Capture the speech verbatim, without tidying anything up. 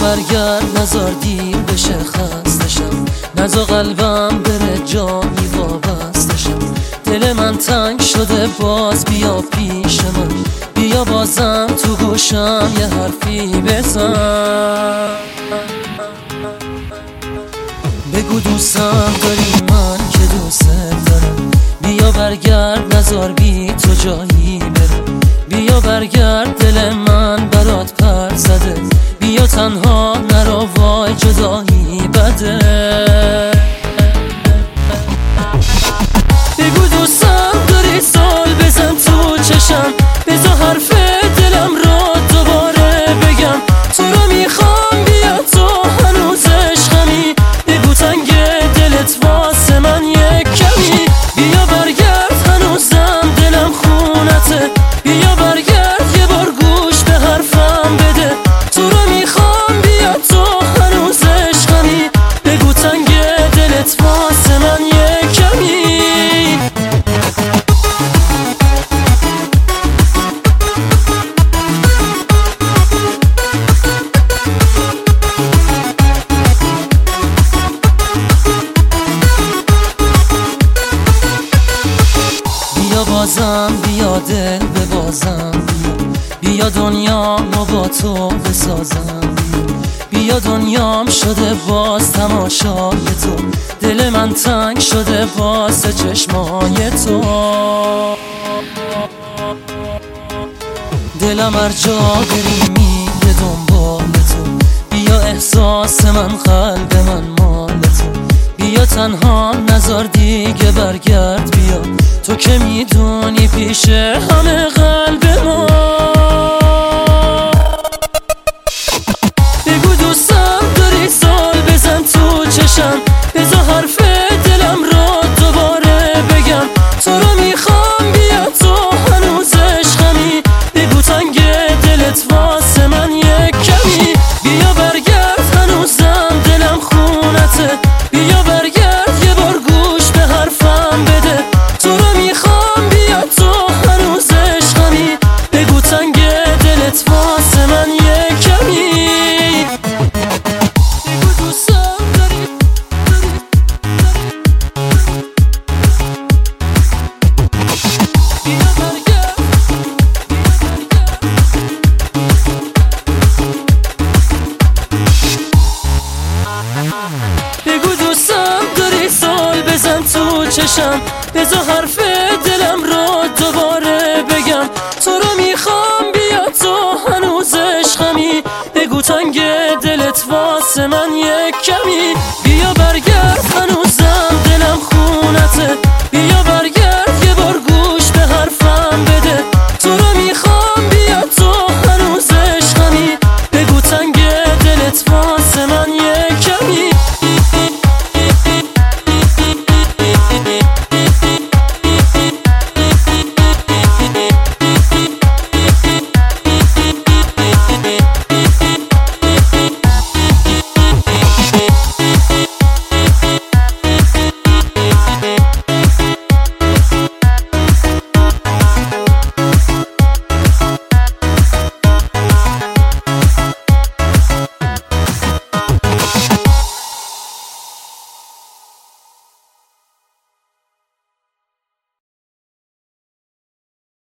برگرد نزار دیر بشه خستشم، نزا قلبم بره جایی وابستشم. دل من تنگ شده باز بیا پیش من، بیا بازم تو گوشم یه حرفی بزن. بگو دوستم داری من که دوست دارم، بیا برگرد نزار بی تو جایی برم. بیا برگرد دل من برات پر زده، بیا تنها نرو وای جدایی بده. بگو دوستم داری سال بزن تو چشم، بذار حرف دلم رو دوباره بگم. تو رو میخوام بیا تو هنوز عشقمی، بگو تنگ دلت واسه من یک کمی. بیا برگرد هنوزم دلم خونته، بیا برگرد یه بار گوش به حرفم بده. تو رو میخوام بیا تو هنوز عشقمی، بگو تنگ دلت واسه من یک کمی. بیا بازم بیا دل ببازم، بیا دنیا ما با تو بسازم. بیا دنیام شده باز تماشای تو، دل من تنگ شده باز چشمای تو. دلم هر جا بری میره دنبال تو، بیا احساس من قلب من مال تو. بیا تنها نزار دیگه برگرد بیا، تو که میدونی پیش همه قلب ما. بگو دوستم داری سال بزن تو چشم، بذار حرف دلم رو دوباره بگم. تو رو میخوام بیا تو هنوز عشقمی، بگو تنگ دلت واسه من یک کمی. بیا برگرد هنوزم دلم خونته، بیا برگرد یه بار گوش به حرفم بده. تو رو میخوام بیا تو هنوز عشقمی، بگو تنگ دلت واسه من یک کمی. بگو دوستم داری بیا برگرد. بگو دوستم داری سال بزن تو چشم، بذار حرف دلم رو دوباره بگم. تو رو میخوام بیا تو هنوز عشقمی، بگو تنگ دلت واسه من یک